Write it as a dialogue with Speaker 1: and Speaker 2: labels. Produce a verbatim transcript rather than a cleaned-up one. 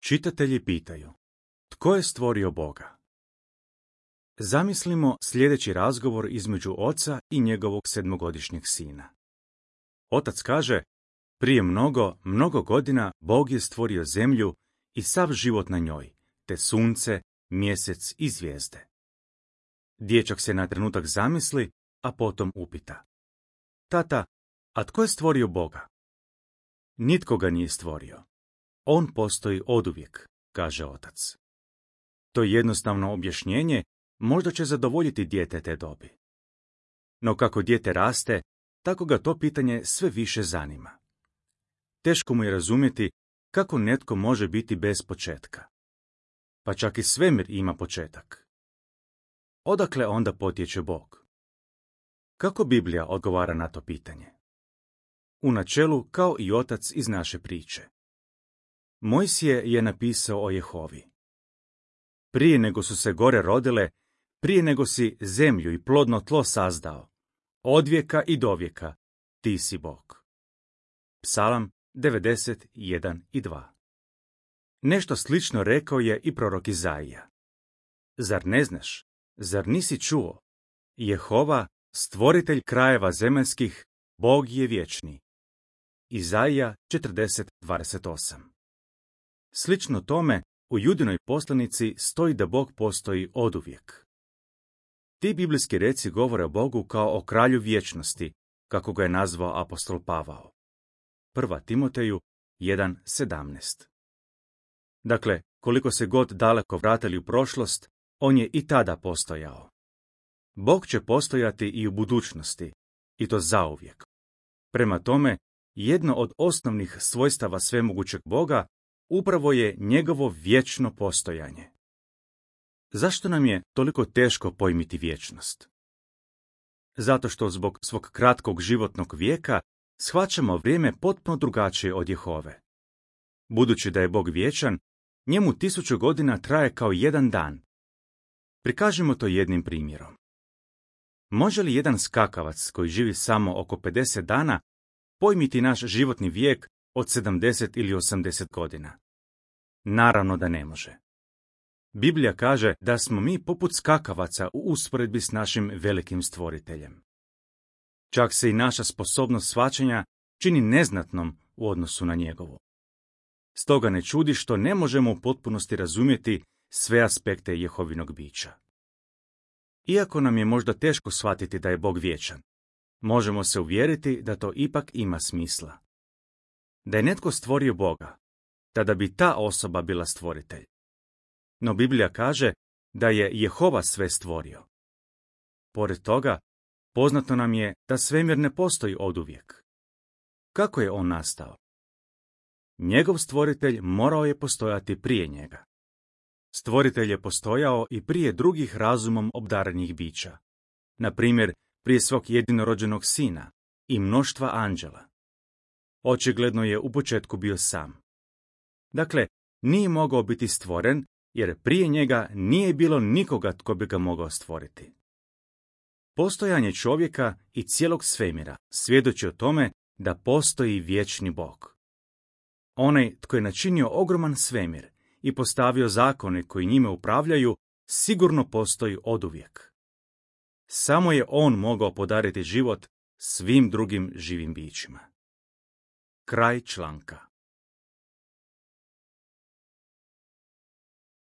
Speaker 1: Čitatelji pitaju, tko je stvorio Boga? Zamislimo sljedeći razgovor između oca i njegovog sedmogodišnjeg sina. Otac kaže, prije mnogo, mnogo godina Bog je stvorio zemlju i sav život na njoj, te sunce, mjesec i zvijezde. Dječak se na trenutak zamisli, a potom upita. Tata, a tko je stvorio Boga? Nitko ga nije stvorio. On postoji oduvijek, kaže otac. To jednostavno objašnjenje možda će zadovoljiti dijete te dobi. No kako dijete raste, tako ga to pitanje sve više zanima. Teško mu je razumjeti kako netko može biti bez početka. Pa čak i svemir ima početak. Odakle onda potječe Bog? Kako Biblija odgovara na to pitanje? U načelu kao i otac iz naše priče. Mojsije je napisao o Jehovi. Prije nego su se gore rodile, prije nego si zemlju i plodno tlo sazdao, od vijeka i do vijeka, ti si Bog. Psalam devedeset jedan i dva. Nešto slično rekao je i prorok Izaija. Zar ne znaš, zar nisi čuo? Jehova, stvoritelj krajeva zemaljskih, Bog je vječni. Izaija četrdeset dvadeset osam. Slično tome, u Judinoj poslanici stoji da Bog postoji oduvijek. Ti biblijski reci govore o Bogu kao o kralju vječnosti, kako ga je nazvao apostol Pavao. Prva Timoteju jedan sedamnaest. Dakle, koliko se god daleko vratili u prošlost, on je i tada postojao. Bog će postojati i u budućnosti, i to zauvijek. Prema tome, jedno od osnovnih svojstava svemogućeg Boga upravo je njegovo vječno postojanje. Zašto nam je toliko teško pojmiti vječnost? Zato što zbog svog kratkog životnog vijeka shvaćamo vrijeme potpuno drugačije od Jehove. Budući da je Bog vječan, njemu tisuću godina traje kao jedan dan. Prikažimo to jednim primjerom. Može li jedan skakavac koji živi samo oko pedeset dana pojmiti naš životni vijek od sedamdeset ili osamdeset godina? Naravno da ne može. Biblija kaže da smo mi poput skakavaca u usporedbi s našim velikim stvoriteljem. Čak se i naša sposobnost shvaćanja čini neznatnom u odnosu na njegovu. Stoga ne čudi što ne možemo u potpunosti razumjeti sve aspekte Jehovinog bića. Iako nam je možda teško shvatiti da je Bog vječan, možemo se uvjeriti da to ipak ima smisla. Da je netko stvorio Boga, tada bi ta osoba bila stvoritelj. No Biblija kaže da je Jehova sve stvorio. Pored toga, poznato nam je da svemir ne postoji oduvijek. Kako je on nastao? Njegov stvoritelj morao je postojati prije njega. Stvoritelj je postojao i prije drugih razumom obdarenih bića. Na primjer, prije svog jedinorođenog sina i mnoštva anđela. Očigledno je u početku bio sam. Dakle, nije mogao biti stvoren, jer prije njega nije bilo nikoga tko bi ga mogao stvoriti. Postojanje čovjeka i cijelog svemira svjedoči o tome da postoji vječni Bog. Onaj tko je načinio ogroman svemir i postavio zakone koji njime upravljaju, sigurno postoji oduvijek. Samo je on mogao podariti život svim drugim živim bićima. Kraj članka.